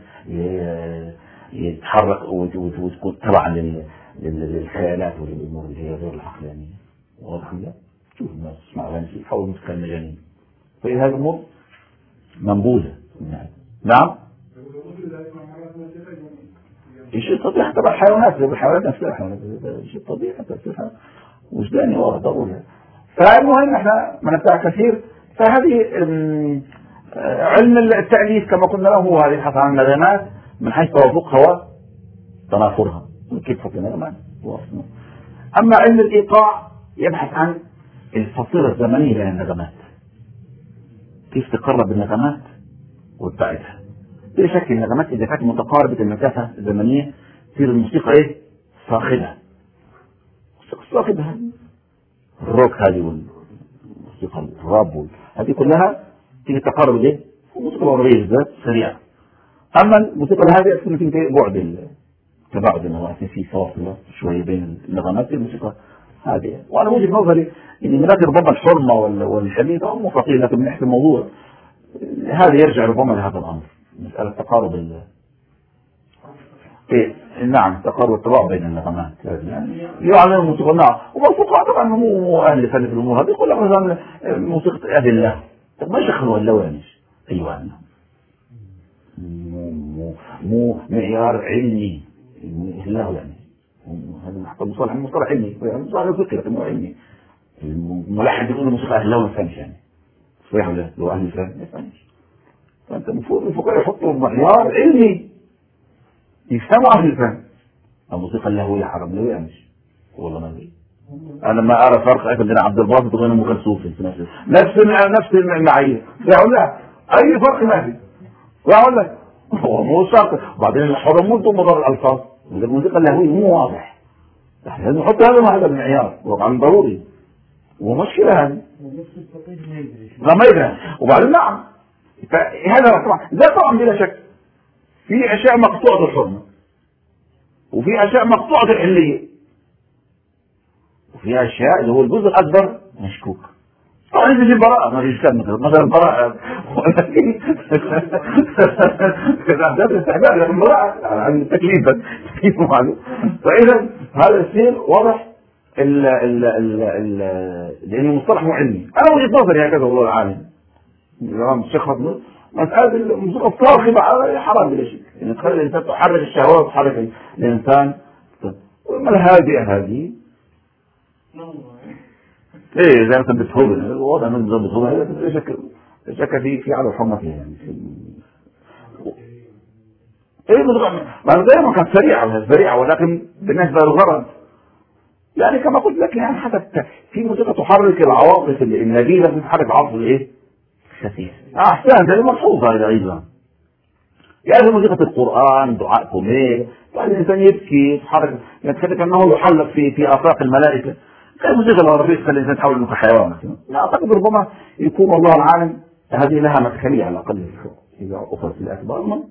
يتحرك وتكون تبعا للخيالات وللأمور اللي هي غير العقلانية. واضح لا؟ شوف الناس تسمع أغاني يحاولوا مثل المجانين، فإذا هذه الأمور منبوذة. نعم. شيء طبيعي حتى بالحيوانات، الحيوانات نفسها شيء طبيعي حتى تصير وجداني واضح ضروري. فالمهم احنا ما نفتح كثير. فهذه علم التأليف كما قلنا له هو هذه البحث عن النغمات من حيث توافقها وتنافرها، كيف فصل النغمات. أما علم الإيقاع يبحث عن الفصيلة الزمنية بين النغمات، كيف تقرب النغمات وتبعدها. بلا شك النغمات إذا كانت متقاربة المسافة الزمنية تصير الموسيقى إيه؟ صاخبة. صاخبة الروك هذه والموسيقى الراب هذه كلها تيجي تقارب إيه؟ الموسيقى الغربية بالذات سريعة. أما الموسيقى الهادئة تكون في بعد تباعد النغمات، في فاصلة شوية بين النغمات. الموسيقى هادئة. وأنا وجهة نظري إن من ربما الحرمة والحديث أو مستطيل، لكن من ناحية الموضوع هذا يرجع ربما لهذا الأمر، مسألة تقارب إيه؟ نعم، تقارب الطباع بين النغمات يعني يعلم الموسيقى. نعم. والفقهاء طبعا مو أهل فن في الأمور هذه، يقول لك مثلا موسيقى أهل الله. طب ما يشغلوا اللوانش. أيوة مو معيار علمي الله يعني. هذا حتى مصطلح علمي، مصطلح فقهي لكن مو علمي. الملحن يقول الموسيقى أهل الله ما يفهمش يعني. صحيح ولا لو أهل الفن ما يفهمش. فأنت المفروض الفقهاء يحطوا معيار علمي يفهموا أهل الفن. الموسيقى اللهوية حرام لا يأمش والله ما أدري. أنا ما أرى فرق بين عبد الباسط وبين أم كلثوم في نفس المعايير. لا أي فرق ما في. ولا هو مو شرط. وبعدين الحرمات مضر الألفاظ. الموسيقى اللهوية مو واضح. لازم نحط هذا المعيار طبعا ضروري ومشكلة هذه. ما يدري. وبعدين نعم. فهذا طبعا لا طبعا بلا شك في أشياء مقطوعة الحرمة وفي أشياء مقطوعة الحلية وفي أشياء اللي هو الجزء الأكبر مشكوك. طبعا في براءة ما فيش كلام مثلا براءة ولكن أحداث الاستحباب لكن براءة عن تكليف معلوم. فإذا هذا الشيء واضح لأنه مصطلح علمي. أنا وجهة نظري هكذا والله العالم الشيخ فضل مسألة الموسيقى الصاخبة حرام بلا شيء، يعني تخلي الإنسان تحرك الشهوات وتحرك الإنسان. وما الهادئة هذه ايه زي مثلا بتهوبن الوضع من نظام بتهوبن لا شك في على حرمتها يعني ايه ما دائما كانت سريعة ولكن بالنسبة للغرض يعني كما قلت لك يعني حتى في موسيقى تحرك العواطف النبيلة بتحرك عواطف الايه خفيف. احسن ده ملحوظ هذا ايضا يعني موسيقى القرآن دعاء كوميل يعني الانسان يبكي يتحرك يتخيل كأنه يحلق في آفاق الملائكة. الموسيقى الغربية تخلي الإنسان تحول إنه كحيوان مثلا. لا أعتقد ربما يكون والله العالم هذه لها مدخلية على الأقل إذا أخذت الأسباب.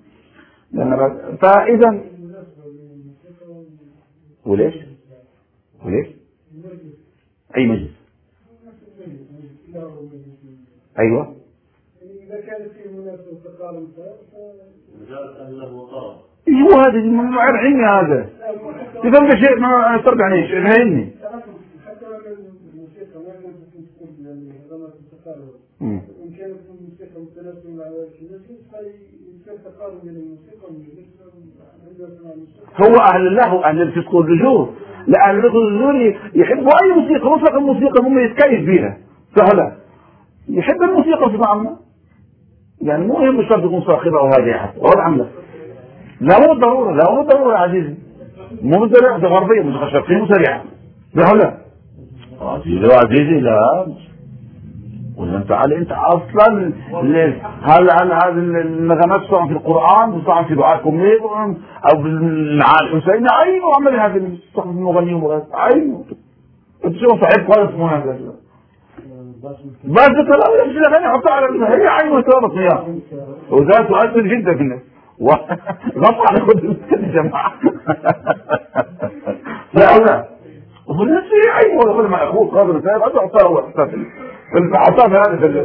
فإذا وليش؟ أي مجلس؟ أيوة. إذا كان في مناسبة تقارب رجال أهله وقرب. هو هذا المعيار علمي هذا. تفهم شيء ما ترجع ليش؟ علمي. حتى لو كان الموسيقى ما لازم تكون يعني رمز التقارب. إن كانت الموسيقى متناسبة مع الشيء فيصير تقارب بين الموسيقى والموسيقى. هو أهل الله وأهل الفسق والفجور. لا أهل الفسق والفجور يحبوا أي موسيقى مطلق الموسيقى هم يتكيف بها سهلة. يحب الموسيقى في عامة يعني مو مهم الشرط تكون صاخبة وهادئة حتى ولا عاملة. لا مو ضرورة يا عزيزي. مو بالضرورة ده غربية موسيقى شرقية مسرعة. لا عزيزي لا ولا انت علي انت اصلا هذا النغمات سواء في القرآن سواء في دعاء كوميل او بالعالم حسين ايوه عمل هذا المغني ومغني ايوه انت شو صاحب خالص مو هذا بس لا يمشي لك يحطها على هي عين وتربط فيها وده تؤثر جدا في الناس غصب على كل الجماعه لا والناس هي عين ولا كل ما اخوه قادر سايب احطها هو حطها في هذا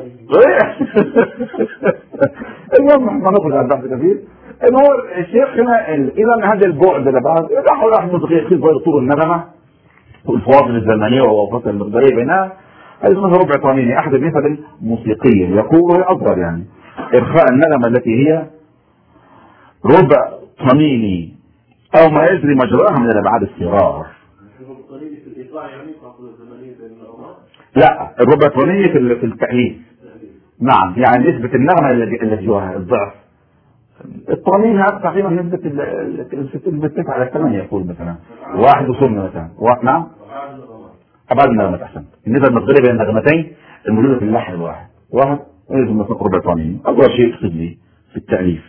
المهم ما نخرج عن بحث كثير ان هو الشيخ هنا اذا هذا البعد ده بقى راحوا راح متغير في طول النغمه والفواصل الزمنيه والوقت المقداريه بينها. هذا مثلا ربع طنيني احد المثل الموسيقيه يقول وهي اصغر يعني ارخاء النغمه التي هي ربع طنيني او ما يجري مجراها من الابعاد الصغار. لا الربع طنيني في التأليف. نعم يعني نسبة النغمة اللي جواها الضعف. الطنين هذا تقريبا نسبة 9 على 8 يقول مثلا 1 وصلنا مثلا نعم أبعاد النغمات أحسن. النسبة المقدارية بين النغمتين الموجودة في اللحن الواحد لازم نطلق ربع طنين أكبر شيء يقصد لي في التأليف.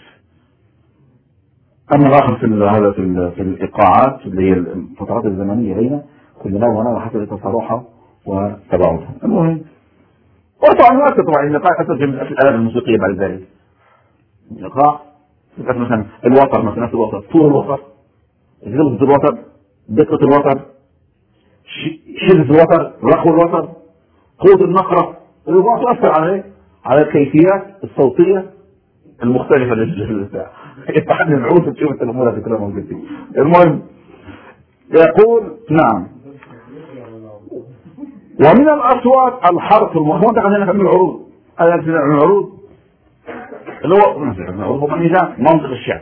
أما الآخر في الإيقاعات اللي هي الفترات الزمنية بين كل نوع ونوع حسب تصارحها وتباعدها. المهم وطبعا ما طبعا الإيقاع أثر في الآلات الموسيقية بعد ذلك. الإيقاع مثلا الوتر مثلا في الوتر طول الوتر جلسة الوتر دقة الوتر شدة الوتر رخو الوتر قوة النقرة الإيقاع تؤثر على الكيفيات الصوتية المختلفة للبتاع. يتحدث العود تشوف التلمورة في كلامهم كثير. المهم يقول نعم ومن الأصوات الحرف المفروض عندنا في العروض العروض اللي هو منطق الشعر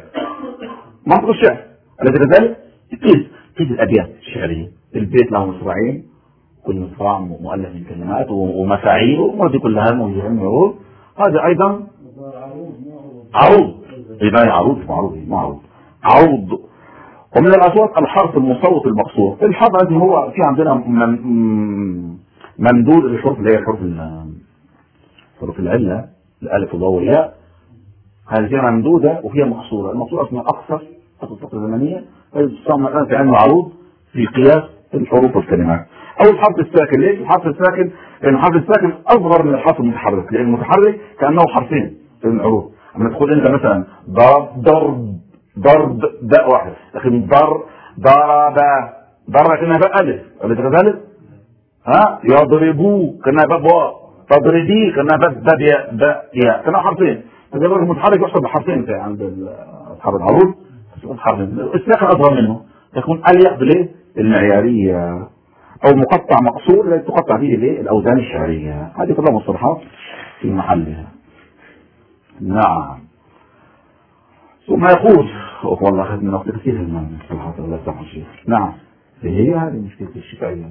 الذي كذلك تقيس الأبيات الشعرية. البيت له مصرعين كل مصرع مؤلف من كلمات ومفاعيل وهذه كلها موجودة من العروض. هذا أيضا عروض يبقى عروض. ومن الأصوات الحرف المصوت المقصور. الحرف هذا هو في عندنا ممدود الحروف اللي هي حروف العلة الألف والواو والياء. هذه فيها ممدودة وفيها مقصورة. المقصورة اسمها أقصر الفترة الزمنية فيسمى الآن في علم العروض في قياس الحروف والكلمات. أو الحرف الساكن. ليش الحرف الساكن؟ لأن الحرف الساكن أصغر من الحرف المتحرك لأن المتحرك كأنه حرفين في الحروف. أما تقول أنت مثلا ضرب داء واحد لكن ضرب كأنها باء ألف أليس كذلك؟ يضربوا كأنها باء واو تضربي كأنها باء ياء كأنها حرفين. فإذا المتحرك يحسب بحرفين عند أصحاب العروض الساكن أصغر منه يكون أليق بالمعيارية أو مقطع مقصور الذي تقطع فيه الأوزان الشعرية. هذه كلها مصطلحات في محلها. نعم ثم يقول والله أخذنا وقت كثير من المصطلحات الله يسامح الشيخ. نعم هي هذه مشكلة الشفائية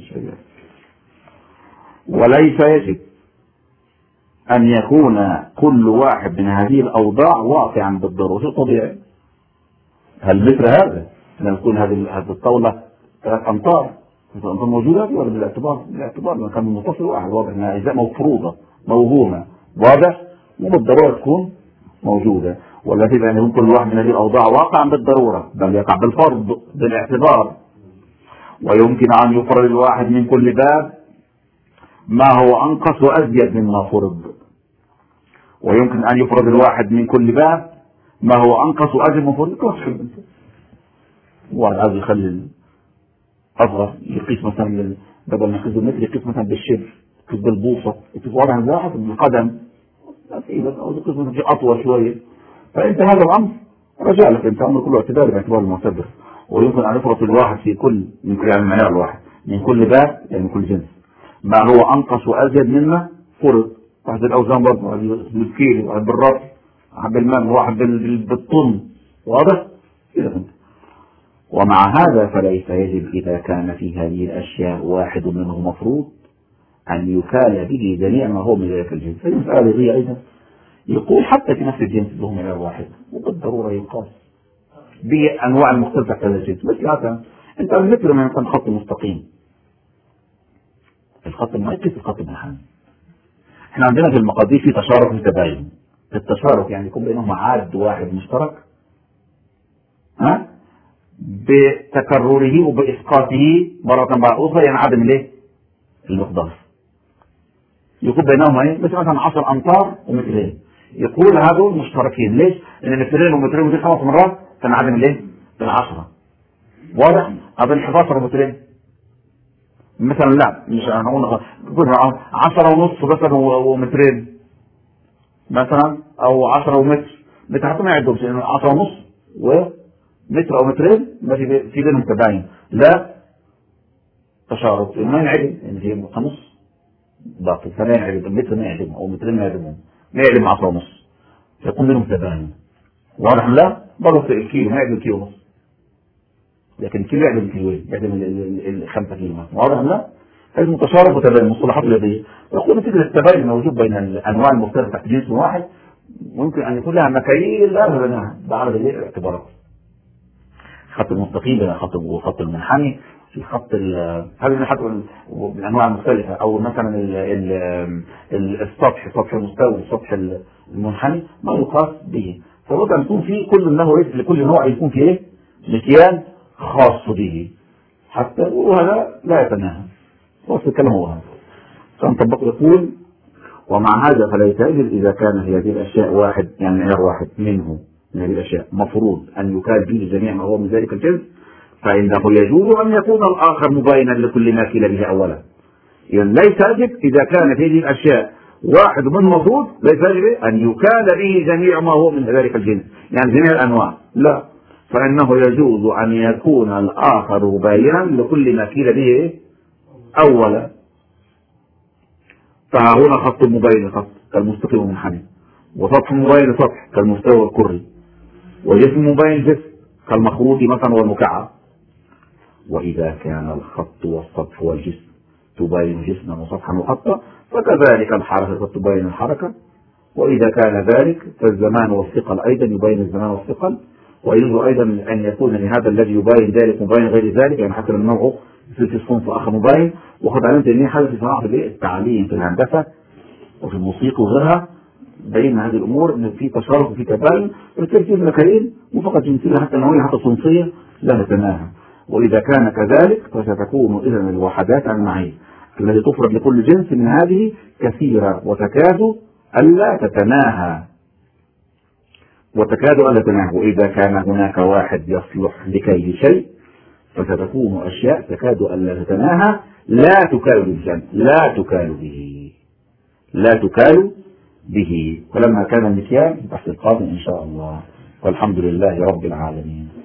وليس يجب أن يكون كل واحد من هذه الأوضاع واقعا بالضرورة طبيعي. هل مثل هذا أن يكون هذه الطاولة 3 أمتار موجودة ولا بالاعتبار لأن كان متصل واحد واضح أنها أجزاء مفروضة موهومة واضح مو بالضرورة تكون موجودة. ولا يجب أن يكون كل واحد من هذه الأوضاع واقعا بالضرورة بل يقع بالفرض بالاعتبار. ويمكن أن يفرض الواحد من كل باب ما هو أنقص وأزيد مما فرض. ويمكن أن يفرض الواحد من كل باب ما هو أنقص وأزيد مما فرض. واحد عايز يخلي أصغر يقيس مثلا بدل ما يقيس بالمتر يقيس مثلا بالشبر يقيس بالبوصة يقيس واضح زاحف بالقدم أو يقيس مثلا أطول شوية. فأنت هذا الأمر رجع لك أنت أمر كله اعتبار باعتبار المعتبر. ويمكن أن يفرض الواحد في كل من يعني المعيار الواحد من كل باب يعني من كل جنس ما هو أنقص وأزيد مما فرض. واحد الأوزان برضه واحد بالكيلو واحد بالرأس واحد بالمال واحد بالطن واضح كده. ومع هذا فليس يجب إذا كان في هذه الأشياء واحد منه مفروض أن يكال به جميع ما هو من ذلك الجنس. المسألة هي أيضا يقول حتى في نفس الجنس له معيار واحد وبالضرورة يقاس بأنواع مختلفة هذا الجنس. مثل هذا أنت مثل ما يكون خط مستقيم الخط ما يقيس الخط المنحني. احنا عندنا في المقادير في تشارك وتباين. التشارك يعني يكون بينهم عاد واحد مشترك بتكرره وبإسقاطه مرة بعد أخرى يعني عدم المقدار. يكون بينهما ايه؟ مثلا 10 امتار ومترين، يقول هذول مشتركين. ليش؟ لان مترين ومترين ودي 5 مرات تنعدم الايه؟ ال10. واضح؟ هذا 11 ومترين مثلا، لا مش هنقول 10 ونص مثلا ومترين مثلا، او 10 ومتر. حتى ما يعدهمش 10 ونص ومتر او مترين ما في بينهم تباين، لا تشارك. ما ينعدم ان في نص باطل، فلا يعدم المتر، ما يعدم او مترين ما يعدمهم، ما يعدم 10 ونص، فيكون بينهم تباين. واضح؟ لا برضه الكيلو ما يعدم كيلو ونص، لكن الكيلو يعدم كيلوين، يعدم 5 كيلو مثلا. واضح؟ لا هذه متشارك وتباين، مصطلحات رياضيه. يقول فكره التباين الموجود بين الانواع المختلفه تحت جنس واحد ممكن ان يكون لها مكاييل لا بينها بعرض الاعتبارات. خط المستقيم بين الخط والخط المنحني، في خط هذه من حتى الانواع المختلفه، او مثلا السطح، سطح المستوي، السطح المنحني، ما يقاس به. فلابد ان يكون في كل له لكل نوع يكون فيه ايه؟ مكيال خاص به، حتى وهذا لا يتناهى. وصل الكلام هو هذا. فنطبق يقول: ومع هذا فلا يتأجل إذا كان في هذه الأشياء واحد، يعني معيار واحد منه من هذه الأشياء مفروض أن يكال به جميع ما هو من ذلك الجنس، فإنه يجوز أن يكون الآخر مباينا لكل ما كيل به أولا. يعني لا يتأجل إذا كان في هذه الأشياء واحد من مفروض، لا يتأجل أن يكال به جميع ما هو من ذلك الجنس، يعني جميع الأنواع، لا، فإنه يجوز أن يكون الآخر مباينا لكل ما كيل به أولا. فهنا خط مبين خط كالمستقيم والمنحني، وسطح مبين سطح كالمستوى والكري، وجسم مبين جسم كالمخروط مثلا والمكعب. وإذا كان الخط والسطح والجسم تبين جسما وسطحا وخطا، فكذلك الحركة تبين الحركة. وإذا كان ذلك فالزمان والثقل أيضا يبين الزمان والثقل. ويجوز أيضا أن يكون لهذا الذي يبين ذلك مبين غير ذلك، يعني حتى من نوعه في الصنف آخر مبين. وقد علمت أن حاجة في صناعة التعليم في الهندسة وفي الموسيقى وغيرها بين هذه الأمور أن في تشارك وفي تباين، والتركيز مكاين وفقط جنسية حتى نوعية حتى صنفية لا تتناهى. وإذا كان كذلك فستكون إذن الوحدات المعية التي تفرض لكل جنس من هذه كثيرة وتكاد ألا تتناهى. وإذا كان هناك واحد يصلح لكي شيء فستكون أشياء تكاد ألا تتناهى لا تكال به. ولما كان المكيال بحث القادم إن شاء الله، والحمد لله رب العالمين.